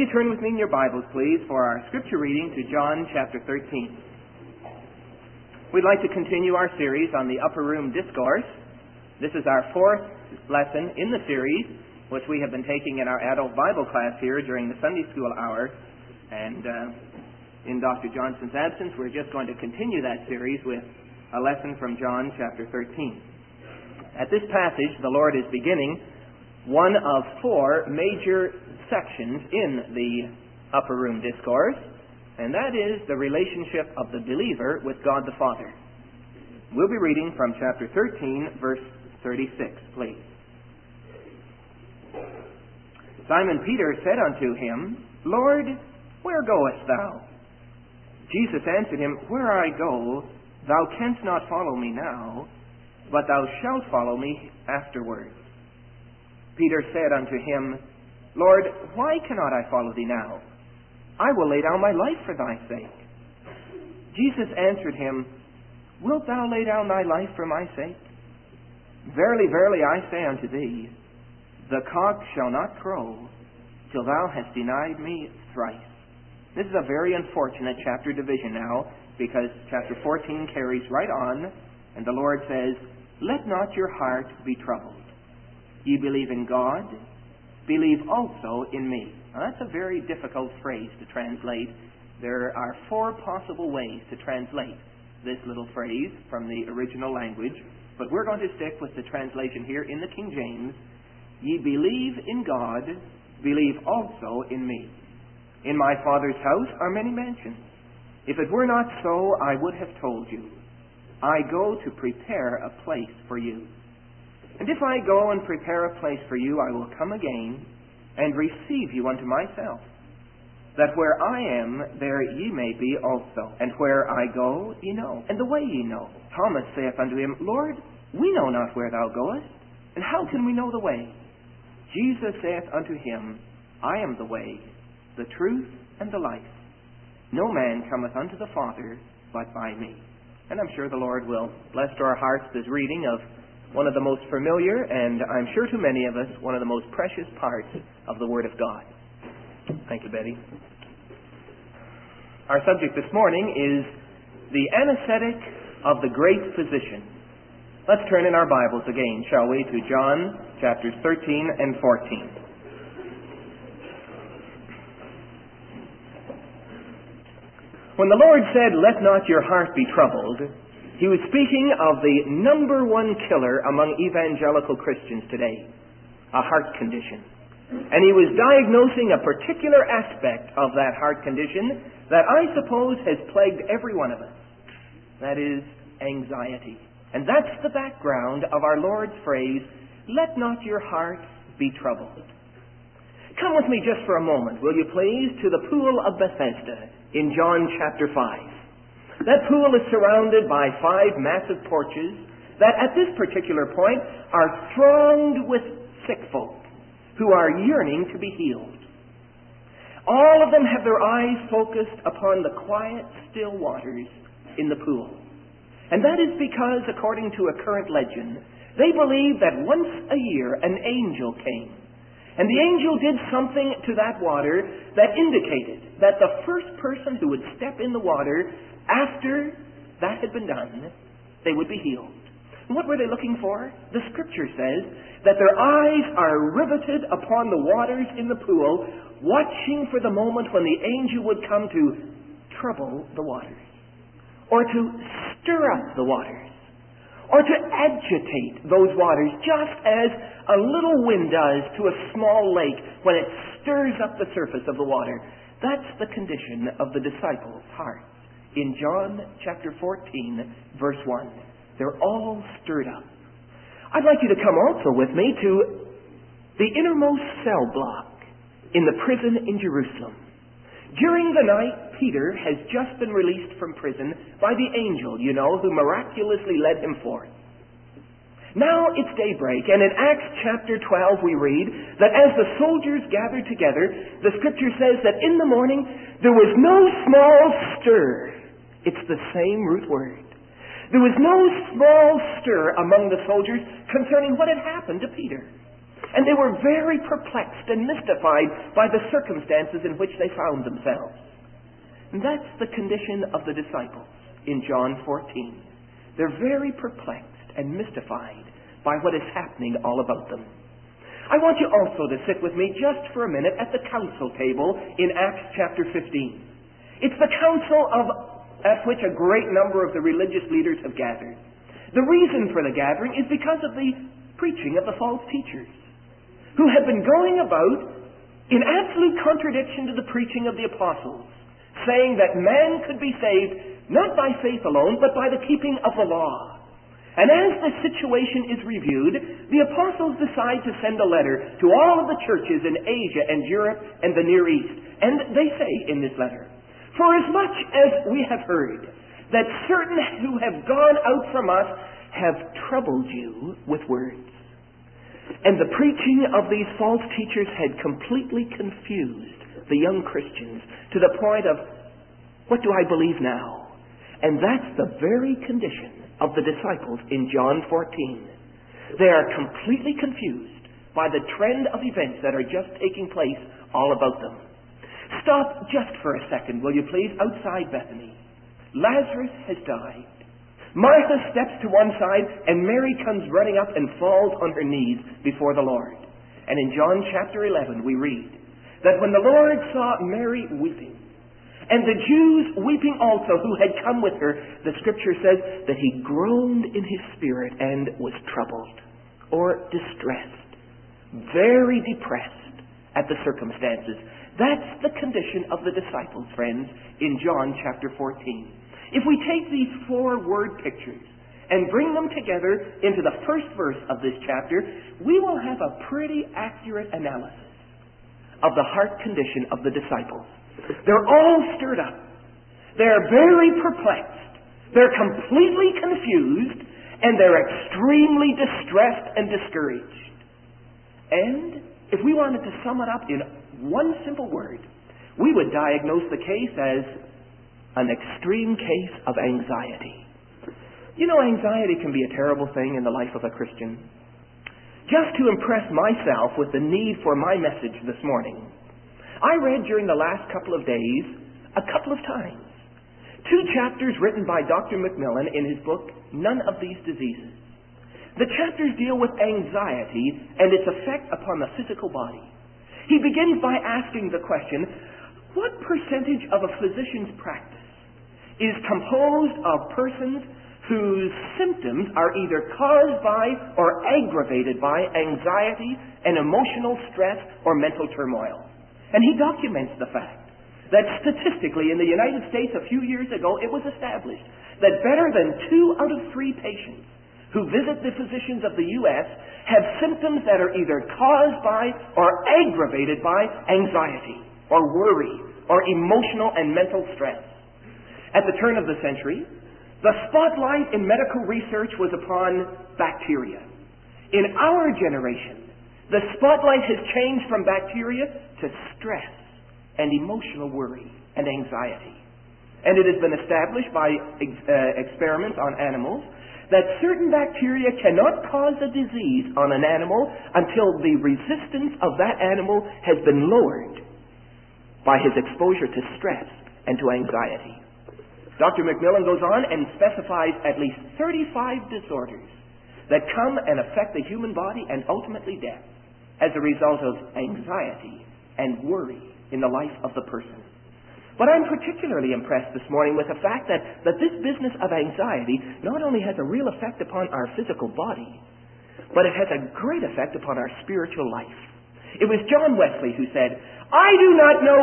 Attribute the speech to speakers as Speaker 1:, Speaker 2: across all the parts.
Speaker 1: You turn with me in your Bibles, please, for our scripture reading to John chapter 13. We'd like to continue our series on the Upper Room Discourse. This is our fourth lesson in the series, which we have been taking in our adult Bible class here during the Sunday school hour. And in Dr. Johnson's absence, we're just going to continue that series with a lesson from John chapter 13. At this passage, the Lord is beginning one of four major sections in the Upper Room Discourse, and that is the relationship of the believer with God the Father. We'll be reading from chapter 13, verse 36, please. Simon Peter said unto him, Lord, where goest thou? Jesus answered him, Where I go, thou canst not follow me now, but thou shalt follow me afterwards. Peter said unto him, Lord, why cannot I follow thee now? I will lay down my life for thy sake. Jesus answered him, Wilt thou lay down thy life for my sake? Verily, verily, I say unto thee, the cock shall not crow till thou hast denied me thrice. This is a very unfortunate chapter division now, because chapter 14 carries right on, and the Lord says, Let not your heart be troubled. Ye believe in God, believe also in me. Now, that's a very difficult phrase to translate. There are four possible ways to translate this little phrase from the original language, but we're going to stick with the translation here in the King James. Ye believe in God, believe also in me. In my Father's house are many mansions. If it were not so, I would have told you. I go to prepare a place for you. And if I go and prepare a place for you, I will come again and receive you unto myself, that where I am, there ye may be also. And where I go, ye know, and the way ye know. Thomas saith unto him, Lord, we know not where thou goest, and how can we know the way? Jesus saith unto him, I am the way, the truth, and the life. No man cometh unto the Father but by me. And I'm sure the Lord will bless to our hearts this reading of one of the most familiar, and I'm sure to many of us, one of the most precious parts of the Word of God. Thank you, Betty. Our subject this morning is the anesthetic of the great physician. Let's turn in our Bibles again, shall we, to John chapters 13 and 14. When the Lord said, Let not your heart be troubled, He was speaking of the number one killer among evangelical Christians today, a heart condition. And He was diagnosing a particular aspect of that heart condition that I suppose has plagued every one of us. That is anxiety. And that's the background of our Lord's phrase, Let not your heart be troubled. Come with me just for a moment, will you please, to the pool of Bethesda in John chapter 5. That pool is surrounded by 5 massive porches that at this particular point are thronged with sick folk who are yearning to be healed. All of them have their eyes focused upon the quiet, still waters in the pool. And that is because, according to a current legend, they believe that once a year an angel came. And the angel did something to that water that indicated that the first person who would step in the water after that had been done, they would be healed. And what were they looking for? The Scripture says that their eyes are riveted upon the waters in the pool, watching for the moment when the angel would come to trouble the waters, or to stir up the waters, or to agitate those waters, just as a little wind does to a small lake when it stirs up the surface of the water. That's the condition of the disciples' hearts. In John chapter 14, verse 1. They're all stirred up. I'd like you to come also with me to the innermost cell block in the prison in Jerusalem. During the night, Peter has just been released from prison by the angel, who miraculously led him forth. Now it's daybreak, and in Acts chapter 12 we read that as the soldiers gathered together, the Scripture says that in the morning there was no small stir. It's the same root word. There was no small stir among the soldiers concerning what had happened to Peter. And they were very perplexed and mystified by the circumstances in which they found themselves. And that's the condition of the disciples in John 14. They're very perplexed and mystified by what is happening all about them. I want you also to sit with me just for a minute at the council table in Acts chapter 15. It's the council at which a great number of the religious leaders have gathered. The reason for the gathering is because of the preaching of the false teachers, who have been going about in absolute contradiction to the preaching of the apostles, saying that man could be saved not by faith alone, but by the keeping of the law. And as the situation is reviewed, the apostles decide to send a letter to all of the churches in Asia and Europe and the Near East. And they say in this letter, "For as much as we have heard that certain who have gone out from us have troubled you with words." And the preaching of these false teachers had completely confused the young Christians to the point of, what do I believe now? And that's the very condition of the disciples in John 14. They are completely confused by the trend of events that are just taking place all about them. Stop just for a second, will you please, outside Bethany. Lazarus has died. Martha steps to one side, and Mary comes running up and falls on her knees before the Lord. And in John chapter 11 we read that when the Lord saw Mary weeping, and the Jews weeping also who had come with her, the Scripture says that he groaned in his spirit and was troubled, or distressed, very depressed at the circumstances. That's the condition of the disciples, friends, in John chapter 14. If we take these 4 word pictures and bring them together into the first verse of this chapter, we will have a pretty accurate analysis of the heart condition of the disciples. They're all stirred up. They're very perplexed. They're completely confused, and they're extremely distressed and discouraged. And if we wanted to sum it up in one simple word, we would diagnose the case as an extreme case of anxiety. You know, anxiety can be a terrible thing in the life of a Christian. Just to impress myself with the need for my message this morning, I read during the last couple of days, a couple of times, 2 chapters written by Dr. Macmillan in his book, None of These Diseases. The chapters deal with anxiety and its effect upon the physical body. He begins by asking the question, what percentage of a physician's practice is composed of persons whose symptoms are either caused by or aggravated by anxiety and emotional stress or mental turmoil? And he documents the fact that statistically in the United States a few years ago it was established that better than 2 out of 3 patients who visit the physicians of the U.S. have symptoms that are either caused by or aggravated by anxiety or worry or emotional and mental stress. At the turn of the century, the spotlight in medical research was upon bacteria. In our generation, the spotlight has changed from bacteria to stress and emotional worry and anxiety. And it has been established by experiments on animals that certain bacteria cannot cause a disease on an animal until the resistance of that animal has been lowered by his exposure to stress and to anxiety. Dr. Macmillan goes on and specifies at least 35 disorders that come and affect the human body and ultimately death as a result of anxiety and worry in the life of the person. But I'm particularly impressed this morning with the fact that this business of anxiety not only has a real effect upon our physical body, but it has a great effect upon our spiritual life. It was John Wesley who said, "I do not know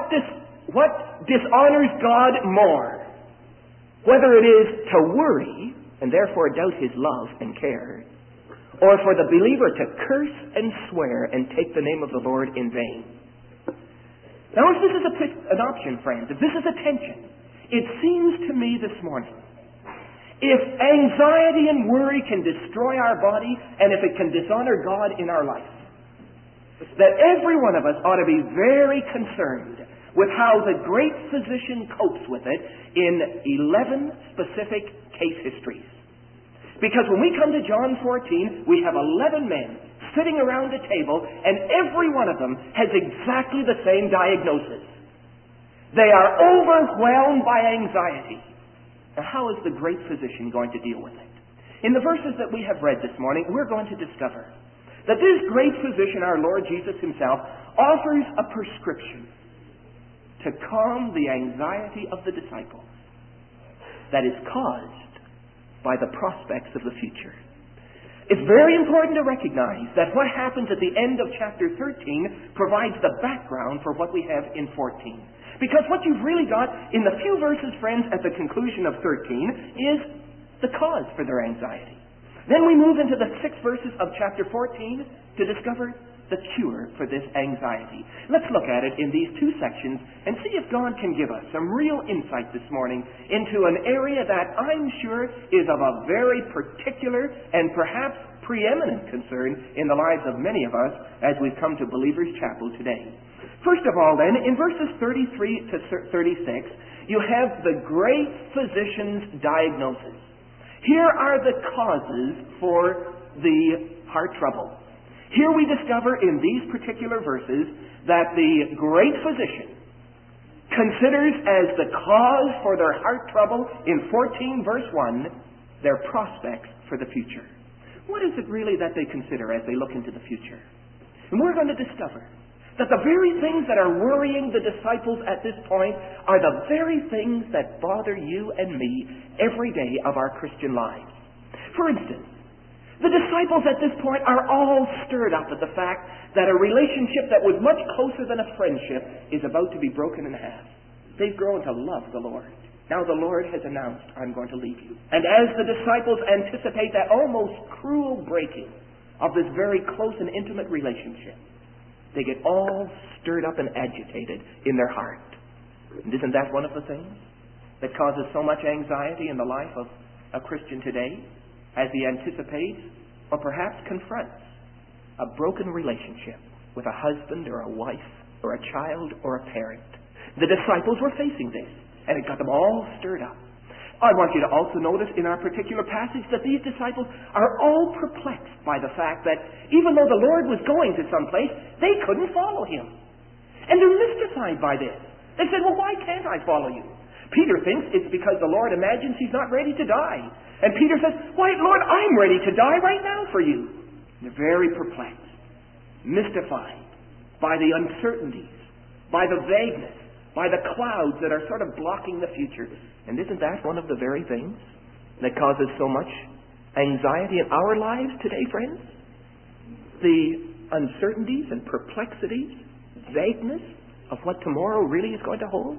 Speaker 1: what dishonors God more, whether it is to worry and therefore doubt his love and care, or for the believer to curse and swear and take the name of the Lord in vain." Now, if this is an option, friends, if this is a tension, it seems to me this morning, if anxiety and worry can destroy our body and if it can dishonor God in our life, that every one of us ought to be very concerned with how the great physician copes with it in 11 specific case histories. Because when we come to John 14, we have 11 men sitting around a table, and every one of them has exactly the same diagnosis. They are overwhelmed by anxiety. Now, how is the great physician going to deal with it? In the verses that we have read this morning, we're going to discover that this great physician, our Lord Jesus himself, offers a prescription to calm the anxiety of the disciples that is caused by the prospects of the future. It's very important to recognize that what happens at the end of chapter 13 provides the background for what we have in 14. Because what you've really got in the few verses, friends, at the conclusion of 13 is the cause for their anxiety. Then we move into the 6 verses of chapter 14 to discover the cure for this anxiety. Let's look at it in these 2 sections and see if God can give us some real insight this morning into an area that I'm sure is of a very particular and perhaps preeminent concern in the lives of many of us as we've come to Believers' Chapel today. First of all, then, in verses 33 to 36, you have the great physician's diagnosis. Here are the causes for the heart trouble. Here we discover in these particular verses that the great physician considers as the cause for their heart trouble in 14 verse 1 their prospects for the future. What is it really that they consider as they look into the future? And we're going to discover that the very things that are worrying the disciples at this point are the very things that bother you and me every day of our Christian lives. For instance, the disciples at this point are all stirred up at the fact that a relationship that was much closer than a friendship is about to be broken in half. They've grown to love the Lord. Now the Lord has announced, I'm going to leave you. And as the disciples anticipate that almost cruel breaking of this very close and intimate relationship, they get all stirred up and agitated in their heart. And isn't that one of the things that causes so much anxiety in the life of a Christian today? As he anticipates or perhaps confronts a broken relationship with a husband or a wife or a child or a parent. The disciples were facing this, and it got them all stirred up. I want you to also notice in our particular passage that these disciples are all perplexed by the fact that even though the Lord was going to someplace, they couldn't follow him. And they're mystified by this. They said, well, why can't I follow you? Peter thinks it's because the Lord imagines he's not ready to die. And Peter says, why, Lord, I'm ready to die right now for you. And they're very perplexed, mystified by the uncertainties, by the vagueness, by the clouds that are sort of blocking the future. And isn't that one of the very things that causes so much anxiety in our lives today, friends? The uncertainties and perplexities, vagueness of what tomorrow really is going to hold?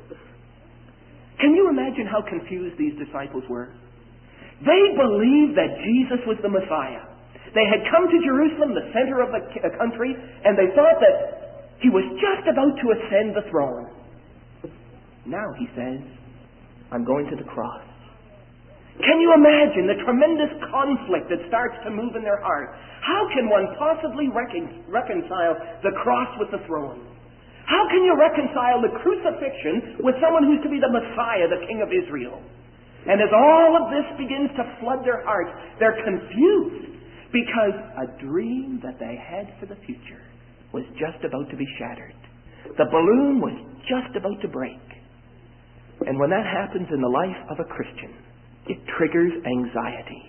Speaker 1: Can you imagine how confused these disciples were? They believed that Jesus was the Messiah. They had come to Jerusalem, the center of the country, and they thought that he was just about to ascend the throne. Now he says, I'm going to the cross. Can you imagine the tremendous conflict that starts to move in their heart? How can one possibly reconcile the cross with the throne? How can you reconcile the crucifixion with someone who's to be the Messiah, the King of Israel? And as all of this begins to flood their hearts, they're confused because a dream that they had for the future was just about to be shattered. The balloon was just about to break. And when that happens in the life of a Christian, it triggers anxiety.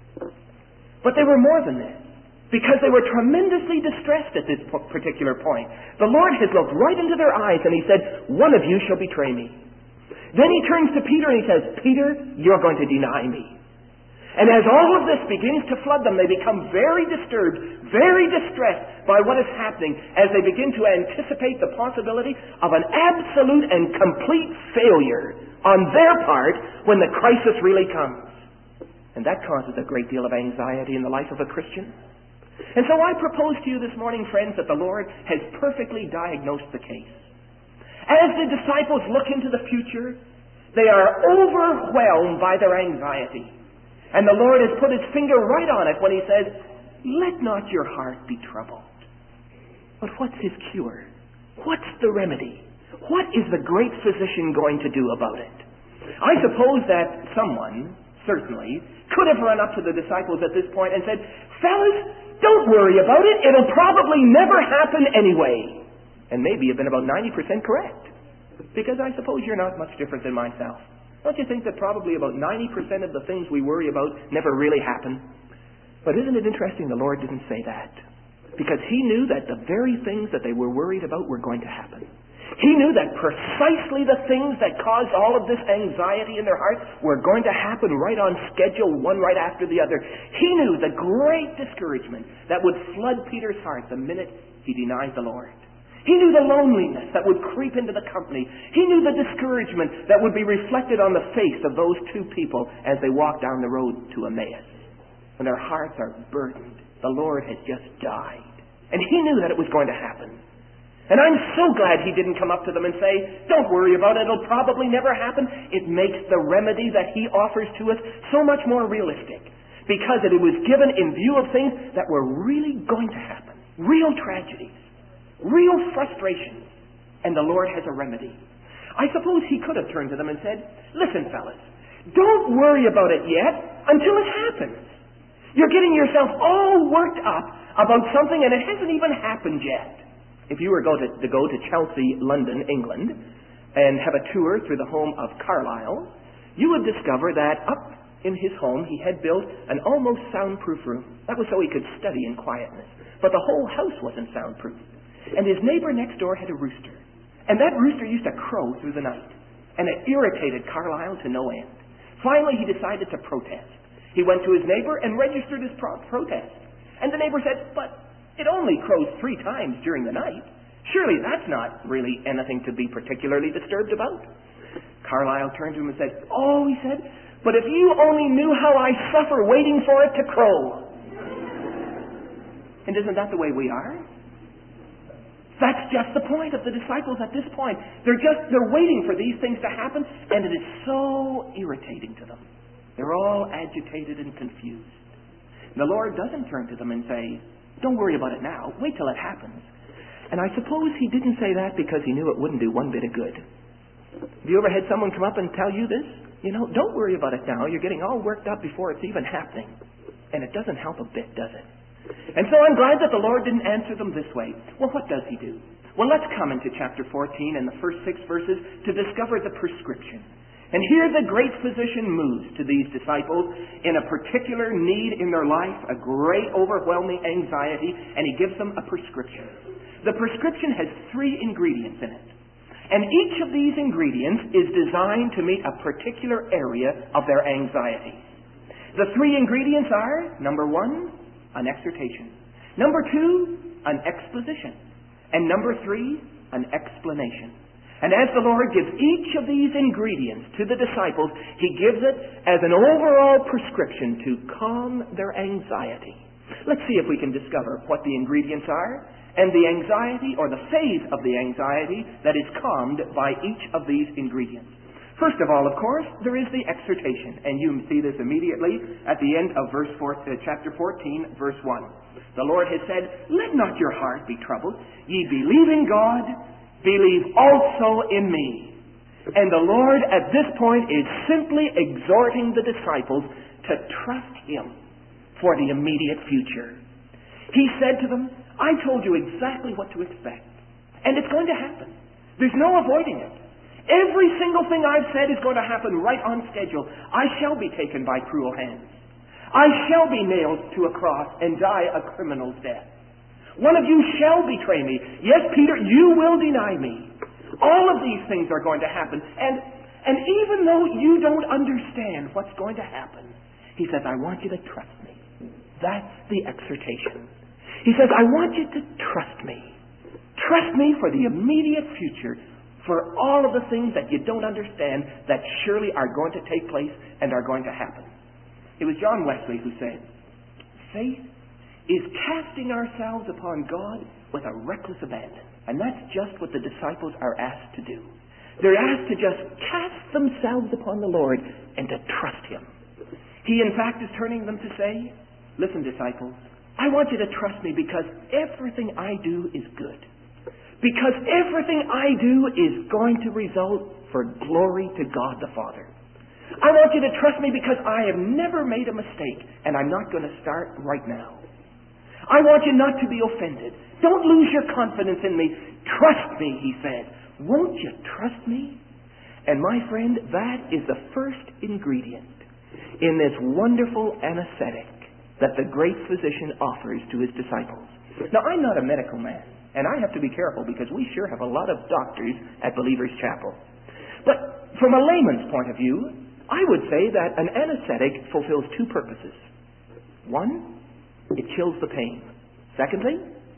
Speaker 1: But they were more than this, because they were tremendously distressed at this particular point. The Lord has looked right into their eyes and he said, one of you shall betray me. Then he turns to Peter and he says, Peter, you're going to deny me. And as all of this begins to flood them, they become very disturbed, very distressed by what is happening as they begin to anticipate the possibility of an absolute and complete failure on their part when the crisis really comes. And that causes a great deal of anxiety in the life of a Christian. And so I propose to you this morning, friends, that the Lord has perfectly diagnosed the case. As the disciples look into the future, they are overwhelmed by their anxiety. And the Lord has put his finger right on it when he says, let not your heart be troubled. But what's his cure? What's the remedy? What is the great physician going to do about it? I suppose that someone, certainly, could have run up to the disciples at this point and said, Fellas, don't worry about it. It'll probably never happen anyway. And maybe you've been about 90% correct. Because I suppose you're not much different than myself. Don't you think that probably about 90% of the things we worry about never really happen? But isn't it interesting the Lord didn't say that? Because He knew that the very things that they were worried about were going to happen. He knew that precisely the things that caused all of this anxiety in their heart were going to happen right on schedule, one right after the other. He knew the great discouragement that would flood Peter's heart the minute he denied the Lord. He knew the loneliness that would creep into the company. He knew the discouragement that would be reflected on the face of those two people as they walked down the road to Emmaus. When their hearts are burdened, the Lord has just died. And He knew that it was going to happen. And I'm so glad He didn't come up to them and say, don't worry about it, it'll probably never happen. It makes the remedy that He offers to us so much more realistic. Because it was given in view of things that were really going to happen. Real tragedies. Real frustrations. And the Lord has a remedy. I suppose He could have turned to them and said, listen, fellas, don't worry about it yet until it happens. You're getting yourself all worked up about something and it hasn't even happened yet. If you were to go to Chelsea, London, England, and have a tour through the home of Carlyle, you would discover that up in his home he had built an almost soundproof room. That was so he could study in quietness. But the whole house wasn't soundproof. And his neighbor next door had a rooster. And that rooster used to crow through the night. And it irritated Carlyle to no end. Finally, he decided to protest. He went to his neighbor and registered his protest. And the neighbor said, but it only crows 3 times during the night. Surely that's not really anything to be particularly disturbed about. Carlyle turned to him and said, oh, he said, but if you only knew how I suffer waiting for it to crow. And isn't that the way we are? That's just the point of the disciples at this point. They're waiting for these things to happen, and it is so irritating to them. They're all agitated and confused. The Lord doesn't turn to them and say, don't worry about it now. Wait till it happens. And I suppose He didn't say that because He knew it wouldn't do one bit of good. Have you ever had someone come up and tell you this? You know, don't worry about it now. You're getting all worked up before it's even happening. And it doesn't help a bit, does it? And so I'm glad that the Lord didn't answer them this way. Well, what does He do? Well, let's come into chapter 14 and the first 6 verses to discover the prescription. And here the great physician moves to these disciples in a particular need in their life, a great overwhelming anxiety, and He gives them a prescription. The prescription has 3 ingredients in it. And each of these ingredients is designed to meet a particular area of their anxiety. The 3 ingredients are, number 1, an exhortation. Number 2, an exposition. And number 3, an explanation. And as the Lord gives each of these ingredients to the disciples, He gives it as an overall prescription to calm their anxiety. Let's see if we can discover what the ingredients are and the anxiety or the phase of the anxiety that is calmed by each of these ingredients. First of all, of course, there is the exhortation. And you see this immediately at the end of chapter 14, verse 1. The Lord has said, let not your heart be troubled. Ye believe in God, believe also in me. And the Lord at this point is simply exhorting the disciples to trust Him for the immediate future. He said to them, I told you exactly what to expect. And it's going to happen. There's no avoiding it. Every single thing I've said is going to happen right on schedule. I shall be taken by cruel hands. I shall be nailed to a cross and die a criminal's death. One of you shall betray me. Yes, Peter, you will deny me. All of these things are going to happen. And even though you don't understand what's going to happen, He says, I want you to trust me. That's the exhortation. He says, I want you to trust me. Trust me for the immediate future, for all of the things that you don't understand that surely are going to take place and are going to happen. It was John Wesley who said, faith is casting ourselves upon God with a reckless abandon. And that's just what the disciples are asked to do. They're asked to just cast themselves upon the Lord and to trust Him. He, in fact, is turning them to say, listen, disciples, I want you to trust me because everything I do is good. Because everything I do is going to result for glory to God the Father. I want you to trust me because I have never made a mistake, and I'm not going to start right now. I want you not to be offended. Don't lose your confidence in me. Trust me, he said. Won't you trust me? And my friend, that is the first ingredient in this wonderful anesthetic that the great physician offers to his disciples. Now, I'm not a medical man, and I have to be careful because we sure have a lot of doctors at Believers Chapel. But from a layman's point of view, I would say that an anesthetic fulfills two purposes. One, it kills the pain. Secondly,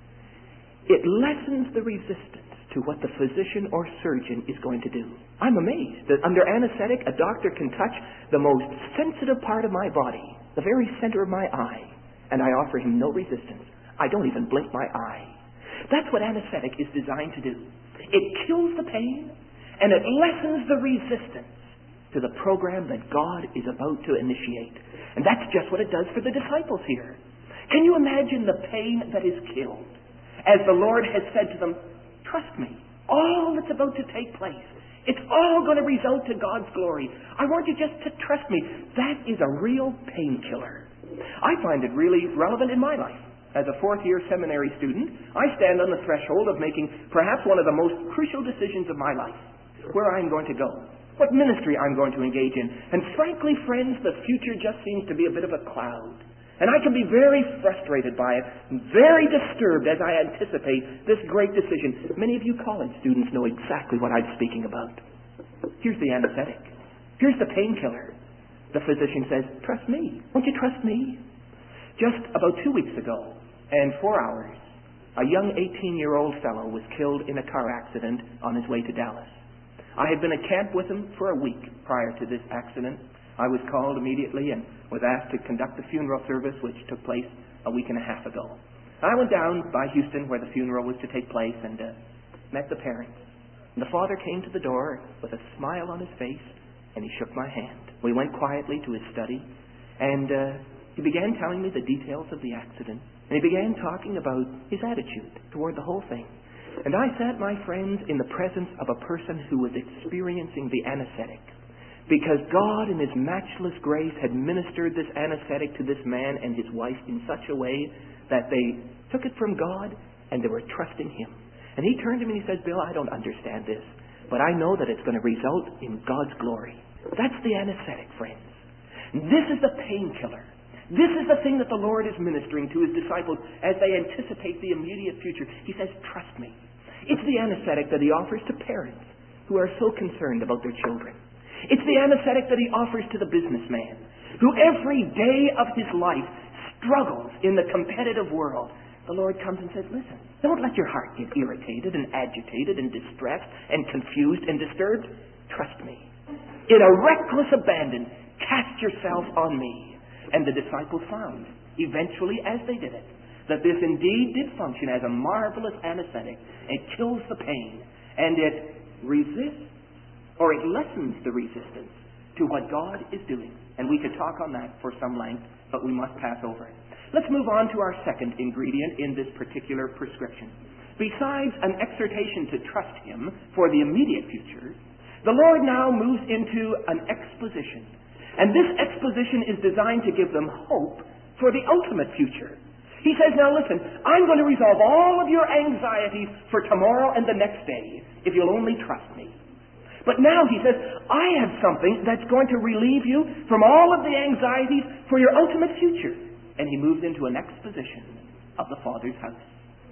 Speaker 1: it lessens the resistance to what the physician or surgeon is going to do. I'm amazed that under anesthetic, a doctor can touch the most sensitive part of my body, the very center of my eye, and I offer him no resistance. I don't even blink my eye. That's what anesthetic is designed to do. It kills the pain, and it lessens the resistance to the program that God is about to initiate. And that's just what it does for the disciples here. Can you imagine the pain that is killed as the Lord has said to them, trust me, all that's about to take place, it's all going to result to God's glory. I want you just to trust me. That is a real painkiller. I find it really relevant in my life. As a fourth-year seminary student, I stand on the threshold of making perhaps one of the most crucial decisions of my life, where I'm going to go, what ministry I'm going to engage in. And frankly, friends, the future just seems to be a bit of a cloud. And I can be very frustrated by it, very disturbed as I anticipate this great decision. Many of you college students know exactly what I'm speaking about. Here's the anesthetic. Here's the painkiller. The physician says, trust me. Won't you trust me? Just about 2 weeks ago, and 4 hours, a young 18-year-old fellow was killed in a car accident on his way to Dallas. I had been at camp with him for a week prior to this accident. I was called immediately and was asked to conduct the funeral service, which took place a week and a half ago. I went down by Houston where the funeral was to take place and met the parents. And the father came to the door with a smile on his face and he shook my hand. We went quietly to his study and he began telling me the details of the accident. And he began talking about his attitude toward the whole thing. And I sat, my friends, in the presence of a person who was experiencing the anesthetic. Because God in His matchless grace had ministered this anesthetic to this man and his wife in such a way that they took it from God and they were trusting Him. And he turned to me and he said, Bill, I don't understand this, but I know that it's going to result in God's glory. That's the anesthetic, friends. This is the painkiller. This is the thing that the Lord is ministering to His disciples as they anticipate the immediate future. He says, trust me. It's the anesthetic that He offers to parents who are so concerned about their children. It's the anesthetic that He offers to the businessman who every day of his life struggles in the competitive world. The Lord comes and says, listen, don't let your heart get irritated and agitated and distressed and confused and disturbed. Trust me. In a reckless abandon, cast yourself on me. And the disciples found, eventually as they did it, that this indeed did function as a marvelous anesthetic. It kills the pain and it resists or it lessens the resistance to what God is doing. And we could talk on that for some length, but we must pass over it. Let's move on to our second ingredient in this particular prescription. Besides an exhortation to trust Him for the immediate future, the Lord now moves into an exposition. And this exposition is designed to give them hope for the ultimate future. He says, now listen, I'm going to resolve all of your anxieties for tomorrow and the next day if you'll only trust me. But now, he says, I have something that's going to relieve you from all of the anxieties for your ultimate future. And he moves into an exposition of the Father's house.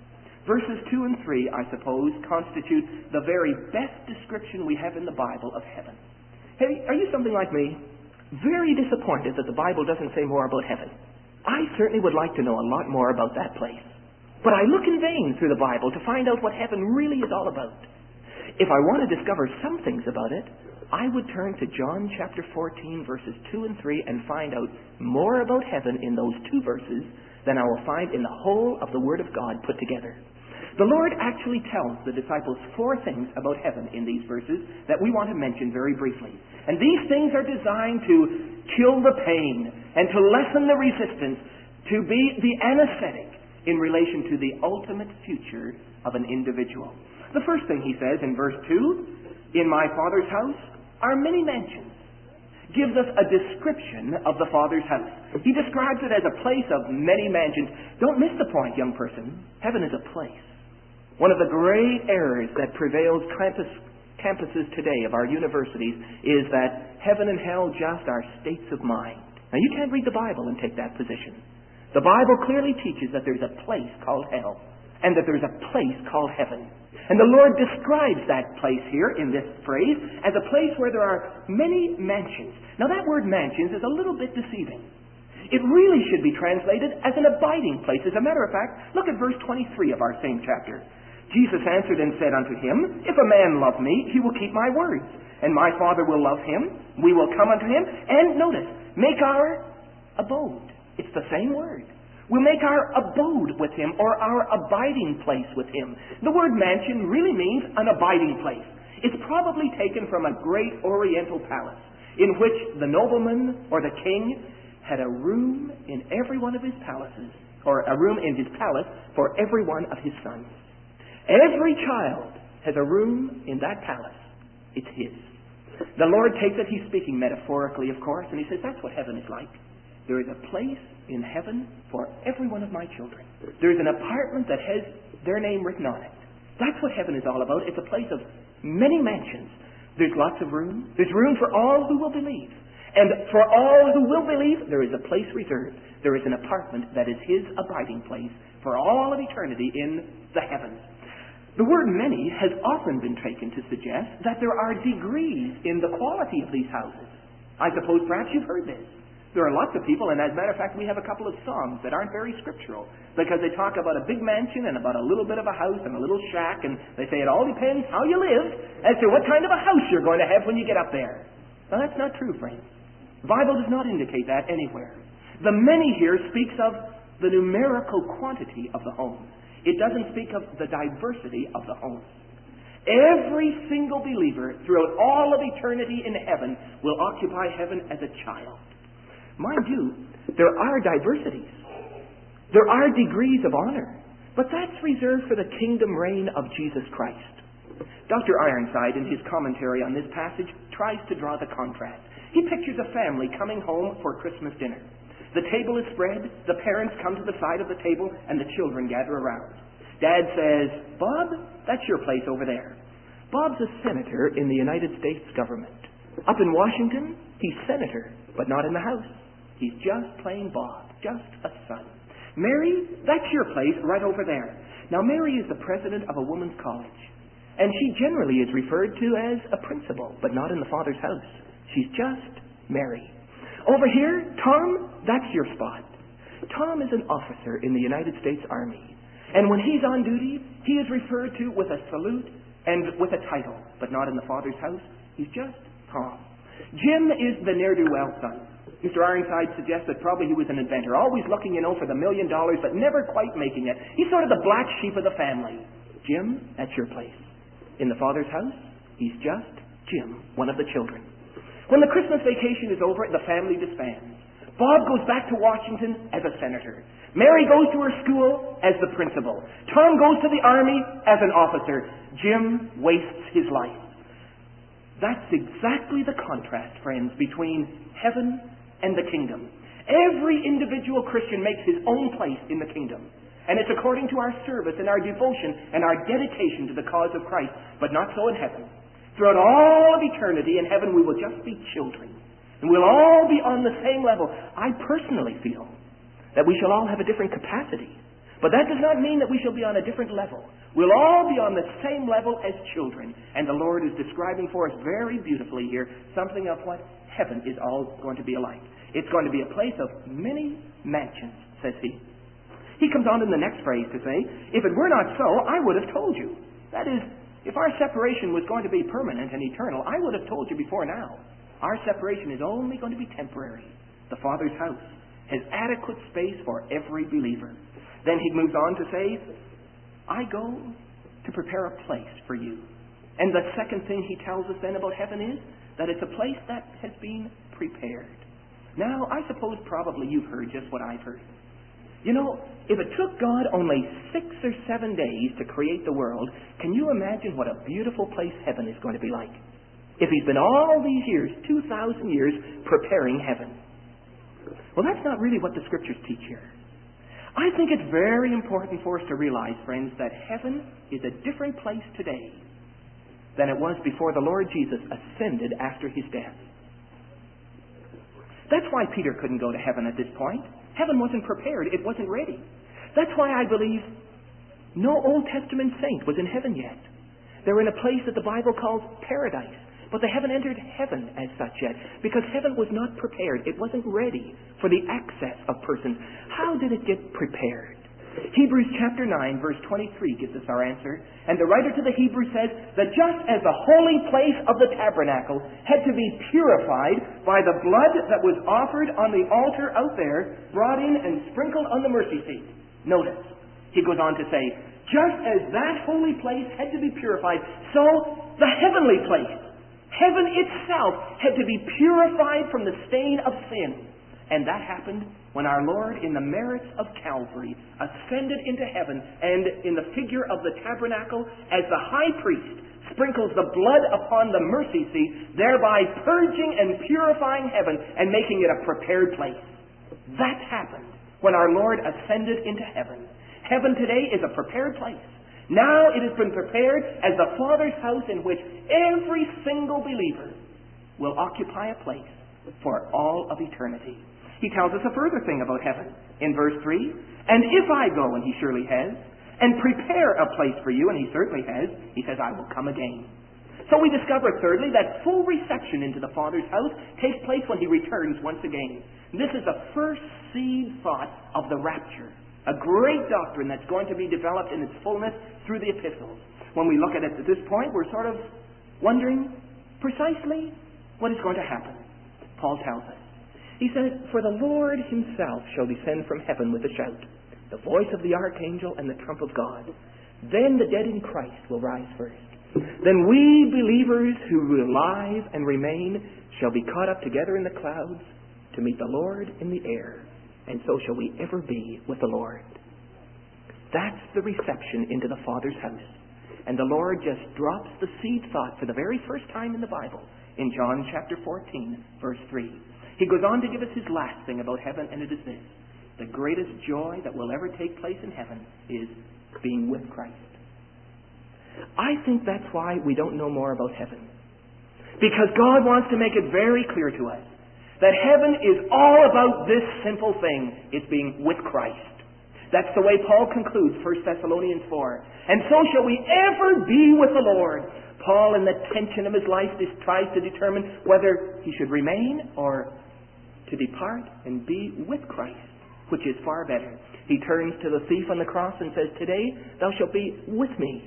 Speaker 1: Verses 2 and 3, I suppose, constitute the very best description we have in the Bible of heaven. Hey, are you something like me? Very disappointed that the Bible doesn't say more about heaven. I certainly would like to know a lot more about that place. But I look in vain through the Bible to find out what heaven really is all about. If I want to discover some things about it, I would turn to John chapter 14, verses 2 and 3, and find out more about heaven in those 2 verses than I will find in the whole of the Word of God put together. The Lord actually tells the disciples 4 things about heaven in these verses that we want to mention very briefly. And these things are designed to kill the pain and to lessen the resistance, to be the anesthetic in relation to the ultimate future of an individual. The first thing he says in verse 2, in my Father's house are many mansions. gives us a description of the Father's house. He describes it as a place of many mansions. Don't miss the point, young person. Heaven is a place. One of the great errors that prevails campuses today of our universities is that heaven and hell just are states of mind. Now, you can't read the Bible and take that position. The Bible clearly teaches that there's a place called hell and that there's a place called heaven. And the Lord describes that place here in this phrase as a place where there are many mansions. Now, that word mansions is a little bit deceiving. It really should be translated as an abiding place. As a matter of fact, look at verse 23 of our same chapter. Jesus answered and said unto him, If a man love me, he will keep my words, and my Father will love him. We will come unto him, and notice, make our abode. It's the same word. We'll make our abode with him, or our abiding place with him. The word mansion really means an abiding place. It's probably taken from a great oriental palace in which the nobleman or the king had a room in every one of his palaces, or a room in his palace for every one of his sons. Every child has a room in that palace. It's his. The Lord takes it, he's speaking metaphorically, of course, and he says that's what heaven is like. There is a place in heaven for every one of my children. There's an apartment that has their name written on it. That's what heaven is all about. It's a place of many mansions. There's lots of room. There's room for all who will believe. And for all who will believe, there is a place reserved. There is an apartment that is his abiding place for all of eternity in the heavens. The word many has often been taken to suggest that there are degrees in the quality of these houses. I suppose perhaps you've heard this. There are lots of people, and as a matter of fact, we have a couple of songs that aren't very scriptural because they talk about a big mansion and about a little bit of a house and a little shack, and they say it all depends how you live as to what kind of a house you're going to have when you get up there. Now, that's not true, friends. The Bible does not indicate that anywhere. The many here speaks of the numerical quantity of the home. It doesn't speak of the diversity of the homes. Every single believer throughout all of eternity in heaven will occupy heaven as a child. Mind you, there are diversities. There are degrees of honor. But that's reserved for the kingdom reign of Jesus Christ. Dr. Ironside, in his commentary on this passage, tries to draw the contrast. He pictures a family coming home for Christmas dinner. The table is spread, the parents come to the side of the table, and the children gather around. Dad says, Bob, that's your place over there. Bob's a senator in the United States government. Up in Washington, he's senator, but not in the House. He's just plain Bob, just a son. Mary, that's your place right over there. Now, Mary is the president of a women's college, and she generally is referred to as a principal, but not in the Father's house. She's just Mary. Over here, Tom, that's your spot. Tom is an officer in the United States Army, and when he's on duty, he is referred to with a salute and with a title, but not in the Father's house. He's just Tom. Jim is the ne'er-do-well son. Mr. Ironside suggests that probably he was an inventor, always looking, for the $1 million, but never quite making it. He's sort of the black sheep of the family. Jim, that's your place. In the Father's house, he's just Jim, one of the children. When the Christmas vacation is over, the family disbands. Bob goes back to Washington as a senator. Mary goes to her school as the principal. Tom goes to the army as an officer. Jim wastes his life. That's exactly the contrast, friends, between heaven and the kingdom. Every individual Christian makes his own place in the kingdom. And it's according to our service and our devotion and our dedication to the cause of Christ. But not so in heaven. Throughout all of eternity in heaven, we will just be children. And we'll all be on the same level. I personally feel that we shall all have a different capacity. But that does not mean that we shall be on a different level. We'll all be on the same level as children. And the Lord is describing for us very beautifully here something of what heaven is all going to be alike. It's going to be a place of many mansions, says he. He comes on in the next phrase to say, if it were not so, I would have told you. That is, if our separation was going to be permanent and eternal, I would have told you before now. Our separation is only going to be temporary. The Father's house has adequate space for every believer. Then he moves on to say, I go to prepare a place for you. And the second thing he tells us then about heaven is that it's a place that has been prepared. Now, I suppose probably you've heard just what I've heard. If it took God only 6 or 7 days to create the world, can you imagine what a beautiful place heaven is going to be like? if he's been all these years, 2,000 years, preparing heaven? Well, that's not really what the Scriptures teach here. I think it's very important for us to realize, friends, that heaven is a different place today than it was before the Lord Jesus ascended after his death. That's why Peter couldn't go to heaven at this point. Heaven wasn't prepared. It wasn't ready. That's why I believe no Old Testament saint was in heaven yet. They're in a place that the Bible calls paradise, but they haven't entered heaven as such yet, because heaven was not prepared. It wasn't ready for the access of persons. How did it get prepared? Hebrews chapter 9, verse 23 gives us our answer. And the writer to the Hebrews says that just as the holy place of the tabernacle had to be purified by the blood that was offered on the altar out there, brought in and sprinkled on the mercy seat. Notice, he goes on to say, just as that holy place had to be purified, so the heavenly place, heaven itself, had to be purified from the stain of sin. And that happened when our Lord, in the merits of Calvary, ascended into heaven, and in the figure of the tabernacle, as the high priest, sprinkles the blood upon the mercy seat, thereby purging and purifying heaven and making it a prepared place. That happened when our Lord ascended into heaven. Heaven today is a prepared place. Now it has been prepared as the Father's house in which every single believer will occupy a place for all of eternity. He tells us a further thing about heaven in verse 3. And if I go, and he surely has, and prepare a place for you, and he certainly has, he says, I will come again. So we discover, thirdly, that full reception into the Father's house takes place when he returns once again. This is the first seed thought of the rapture, a great doctrine that's going to be developed in its fullness through the epistles. When we look at it at this point, we're sort of wondering precisely what is going to happen. Paul tells us. He says, for the Lord himself shall descend from heaven with a shout, the voice of the archangel and the trump of God. Then the dead in Christ will rise first. Then we believers who are alive and remain shall be caught up together in the clouds to meet the Lord in the air, and so shall we ever be with the Lord. That's the reception into the Father's house. And the Lord just drops the seed thought for the very first time in the Bible in John chapter 14, verse 3. He goes on to give us his last thing about heaven, and it is this. The greatest joy that will ever take place in heaven is being with Christ. I think that's why we don't know more about heaven. Because God wants to make it very clear to us that heaven is all about this simple thing. It's being with Christ. That's the way Paul concludes 1 Thessalonians 4. And so shall we ever be with the Lord. Paul, in the tension of his life, tries to determine whether he should remain or to depart and be with Christ, which is far better. He turns to the thief on the cross and says, today thou shalt be with me.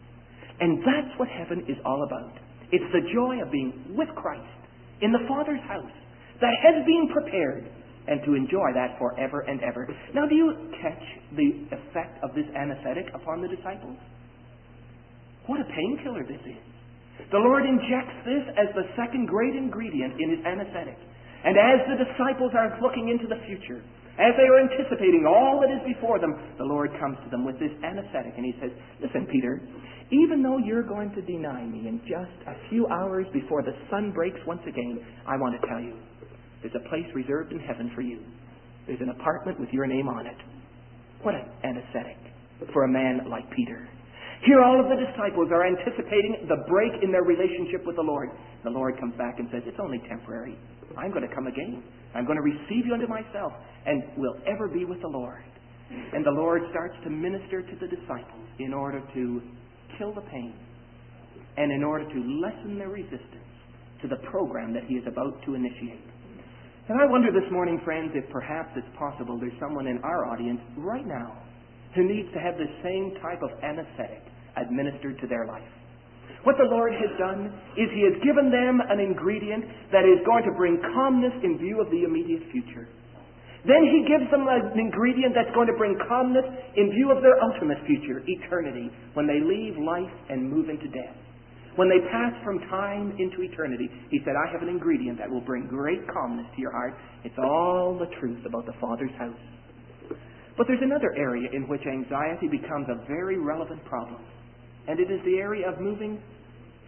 Speaker 1: And that's what heaven is all about. It's the joy of being with Christ in the Father's house that has been prepared, and to enjoy that forever and ever. Now, do you catch the effect of this anesthetic upon the disciples? What a painkiller this is. The Lord injects this as the second great ingredient in his anesthetic. And as the disciples are looking into the future, as they are anticipating all that is before them, the Lord comes to them with this anesthetic, and he says, listen, Peter, even though you're going to deny me in just a few hours before the sun breaks once again, I want to tell you, there's a place reserved in heaven for you. There's an apartment with your name on it. What an anesthetic for a man like Peter. Here all of the disciples are anticipating the break in their relationship with the Lord. The Lord comes back and says, it's only temporary. I'm going to come again. I'm going to receive you unto myself, and will ever be with the Lord. And the Lord starts to minister to the disciples in order to kill the pain and in order to lessen their resistance to the program that he is about to initiate. And I wonder this morning, friends, if perhaps it's possible there's someone in our audience right now who needs to have the same type of anesthetic administered to their life. What the Lord has done is he has given them an ingredient that is going to bring calmness in view of the immediate future. Then he gives them an ingredient that's going to bring calmness in view of their ultimate future, eternity, when they leave life and move into death. When they pass from time into eternity, he said, I have an ingredient that will bring great calmness to your heart. It's all the truth about the Father's house. But there's another area in which anxiety becomes a very relevant problem. And it is the area of moving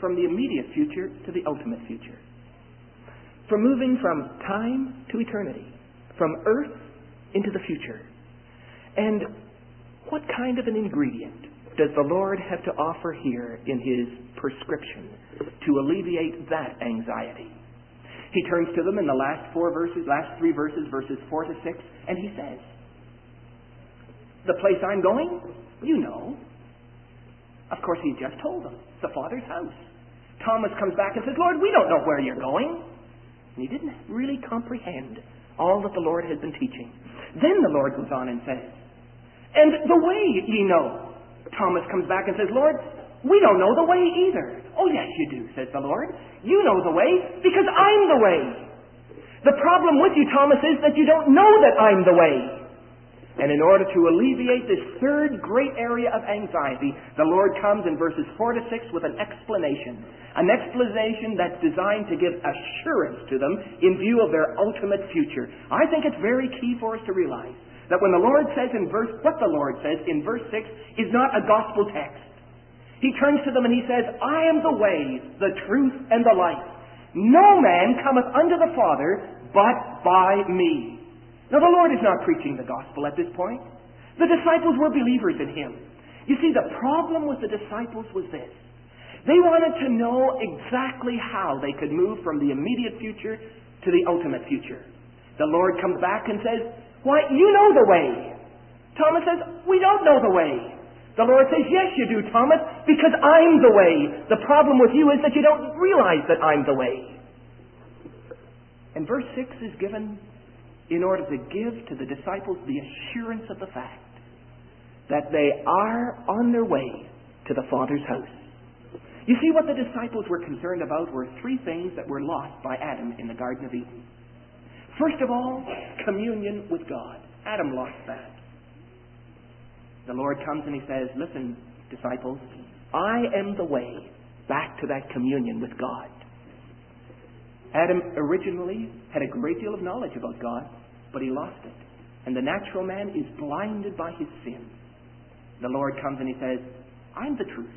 Speaker 1: from the immediate future to the ultimate future. From moving from time to eternity, from earth into the future. And what kind of an ingredient does the Lord have to offer here in His prescription to alleviate that anxiety? He turns to them in the last three verses, verses 4 to 6, and He says, the place I'm going, you know. Of course, He just told them, it's the Father's house. Thomas comes back and says, Lord, we don't know where you're going. And he didn't really comprehend all that the Lord had been teaching. Then the Lord goes on and says, and the way ye know. Thomas comes back and says, Lord, we don't know the way either. Oh, yes, you do, says the Lord. You know the way because I'm the way. The problem with you, Thomas, is that you don't know that I'm the way. And in order to alleviate this third great area of anxiety, the Lord comes in verses 4 to 6 with an explanation. An explanation that's designed to give assurance to them in view of their ultimate future. I think it's very key for us to realize that when the Lord says what the Lord says in verse 6 is not a gospel text. He turns to them and He says, I am the way, the truth, and the life. No man cometh unto the Father but by me. Now, the Lord is not preaching the gospel at this point. The disciples were believers in Him. You see, the problem with the disciples was this. They wanted to know exactly how they could move from the immediate future to the ultimate future. The Lord comes back and says, why, you know the way. Thomas says, we don't know the way. The Lord says, yes, you do, Thomas, because I'm the way. The problem with you is that you don't realize that I'm the way. And verse 6 is given in order to give to the disciples the assurance of the fact that they are on their way to the Father's house. You see, what the disciples were concerned about were three things that were lost by Adam in the Garden of Eden. First of all, communion with God. Adam lost that. The Lord comes and He says, listen, disciples, I am the way back to that communion with God. Adam originally had a great deal of knowledge about God, but he lost it. And the natural man is blinded by his sin. The Lord comes and He says, I'm the truth.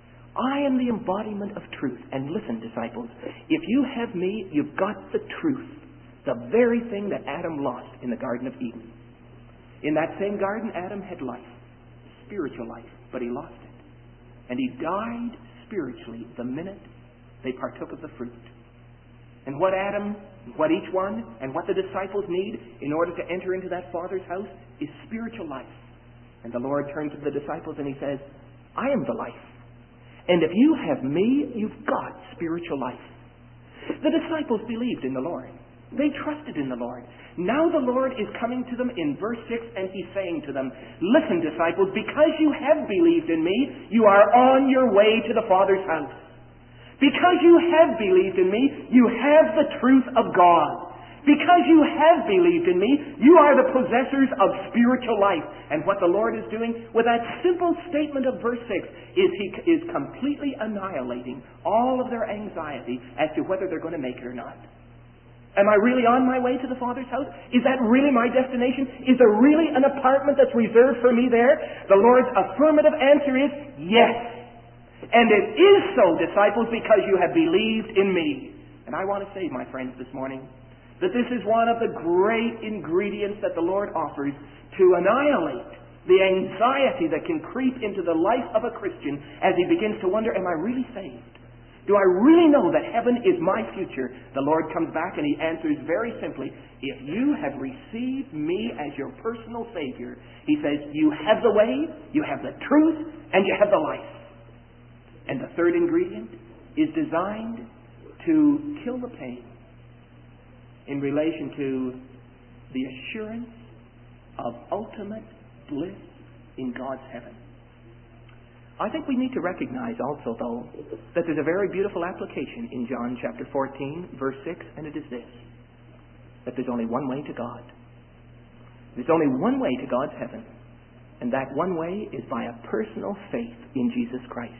Speaker 1: I am the embodiment of truth. And listen, disciples, if you have me, you've got the truth. The very thing that Adam lost in the Garden of Eden. In that same garden, Adam had life, spiritual life, but he lost it. And he died spiritually the minute they partook of the fruit. And what Adam, what each one, and what the disciples need in order to enter into that Father's house is spiritual life. And the Lord turns to the disciples and He says, I am the life. And if you have me, you've got spiritual life. The disciples believed in the Lord. They trusted in the Lord. Now the Lord is coming to them in verse 6 and He's saying to them, listen, disciples, because you have believed in me, you are on your way to the Father's house. Because you have believed in me, you have the truth of God. Because you have believed in me, you are the possessors of spiritual life. And what the Lord is doing with that simple statement of verse 6 is He is completely annihilating all of their anxiety as to whether they're going to make it or not. Am I really on my way to the Father's house? Is that really my destination? Is there really an apartment that's reserved for me there? The Lord's affirmative answer is yes. And it is so, disciples, because you have believed in me. And I want to say, my friends, this morning, that this is one of the great ingredients that the Lord offers to annihilate the anxiety that can creep into the life of a Christian as he begins to wonder, am I really saved? Do I really know that heaven is my future? The Lord comes back and He answers very simply, if you have received me as your personal Savior, He says, you have the way, you have the truth, and you have the life. And the third ingredient is designed to kill the pain in relation to the assurance of ultimate bliss in God's heaven. I think we need to recognize also, though, that there's a very beautiful application in John chapter 14, verse 6, and it is this, that there's only one way to God. There's only one way to God's heaven, and that one way is by a personal faith in Jesus Christ.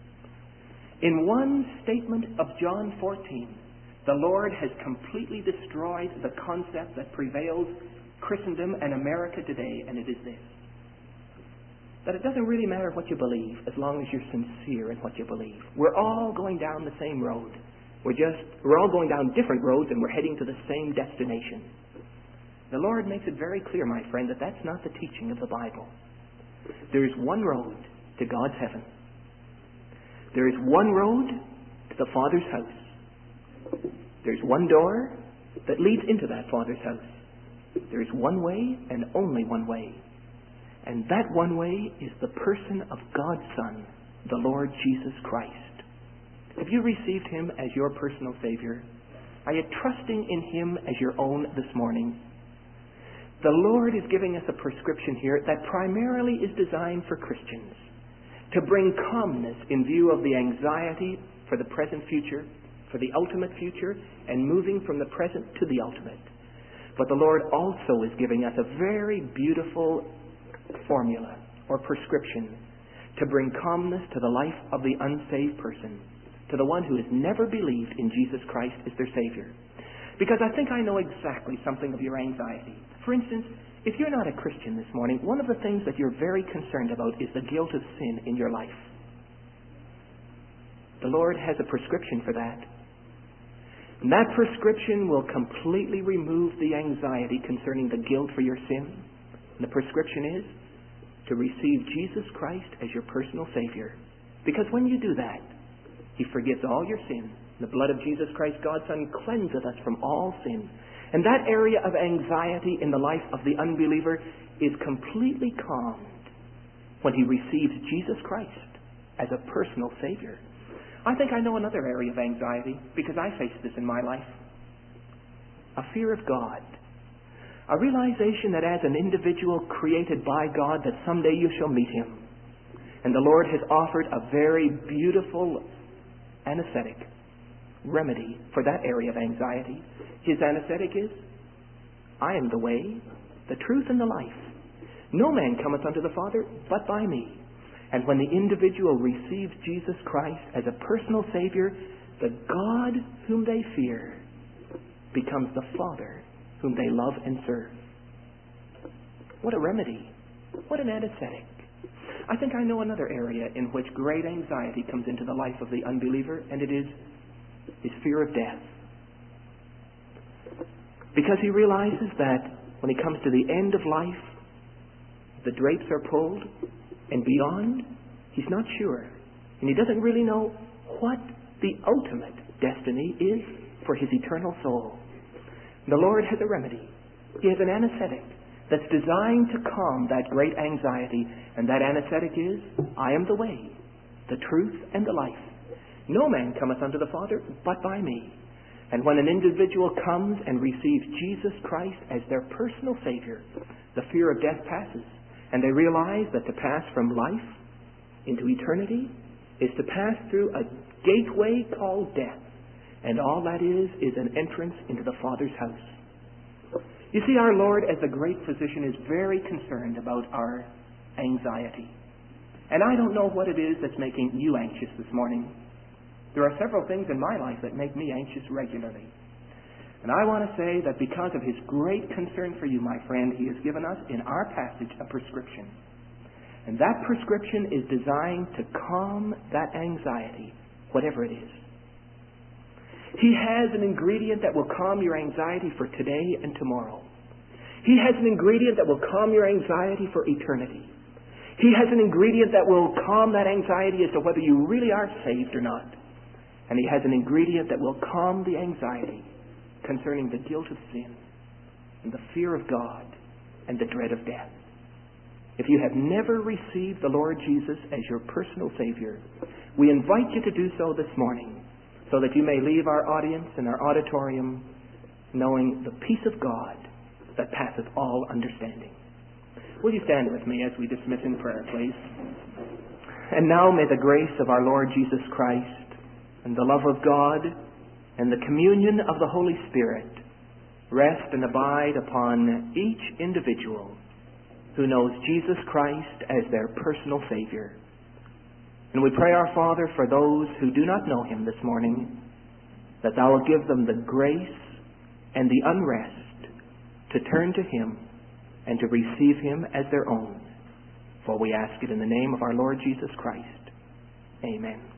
Speaker 1: In one statement of John 14, the Lord has completely destroyed the concept that prevails Christendom and America today, and it is this. that it doesn't really matter what you believe as long as you're sincere in what you believe. We're all going down the same road. We're all going down different roads, and we're heading to the same destination. The Lord makes it very clear, my friend, that that's not the teaching of the Bible. There is one road to God's heaven. There is one road to the Father's house. There's one door that leads into that Father's house. There is one way and only one way. And that one way is the person of God's Son, the Lord Jesus Christ. Have you received Him as your personal Savior? Are you trusting in Him as your own this morning? The Lord is giving us a prescription here that primarily is designed for Christians, to bring calmness in view of the anxiety for the present future, for the ultimate future, and moving from the present to the ultimate. But the Lord also is giving us a very beautiful formula or prescription to bring calmness to the life of the unsaved person, to the one who has never believed in Jesus Christ as their Savior. Because I think I know exactly something of your anxiety. For instance, if you're not a Christian this morning, one of the things that you're very concerned about is the guilt of sin in your life. The Lord has a prescription for that. And that prescription will completely remove the anxiety concerning the guilt for your sin. And the prescription is to receive Jesus Christ as your personal Savior. Because when you do that, He forgives all your sin. The blood of Jesus Christ, God's Son, cleanses us from all sin. And that area of anxiety in the life of the unbeliever is completely calmed when he receives Jesus Christ as a personal Savior. I think I know another area of anxiety because I face this in my life. A fear of God. A realization that as an individual created by God, that someday you shall meet Him. And the Lord has offered a very beautiful anesthetic remedy for that area of anxiety. His anesthetic is, I am the way, the truth, and the life. No man cometh unto the Father but by me. And when the individual receives Jesus Christ as a personal Savior, the God whom they fear becomes the Father whom they love and serve. What a remedy. What an anesthetic. I think I know another area in which great anxiety comes into the life of the unbeliever, and it is his fear of death. Because he realizes that when he comes to the end of life, the drapes are pulled, and beyond, he's not sure. And he doesn't really know what the ultimate destiny is for his eternal soul. The Lord has a remedy. He has an anesthetic that's designed to calm that great anxiety. And that anesthetic is, I am the way, the truth, and the life. No man cometh unto the Father but by me. And when an individual comes and receives Jesus Christ as their personal Savior, the fear of death passes. And they realize that to pass from life into eternity is to pass through a gateway called death. And all that is an entrance into the Father's house. You see, our Lord, as the great physician, is very concerned about our anxiety. And I don't know what it is that's making you anxious this morning. There are several things in my life that make me anxious regularly. And I want to say that because of His great concern for you, my friend, He has given us in our passage a prescription. And that prescription is designed to calm that anxiety, whatever it is. He has an ingredient that will calm your anxiety for today and tomorrow. He has an ingredient that will calm your anxiety for eternity. He has an ingredient that will calm that anxiety as to whether you really are saved or not. And He has an ingredient that will calm the anxiety concerning the guilt of sin and the fear of God and the dread of death. If you have never received the Lord Jesus as your personal Savior, we invite you to do so this morning, so that you may leave our audience and our auditorium knowing the peace of God that passeth all understanding. Will you stand with me as we dismiss in prayer, please? And now may the grace of our Lord Jesus Christ and the love of God and the communion of the Holy Spirit rest and abide upon each individual who knows Jesus Christ as their personal Savior. And we pray, our Father, for those who do not know Him this morning, that Thou will give them the grace and the unrest to turn to Him and to receive Him as their own. For we ask it in the name of our Lord Jesus Christ. Amen.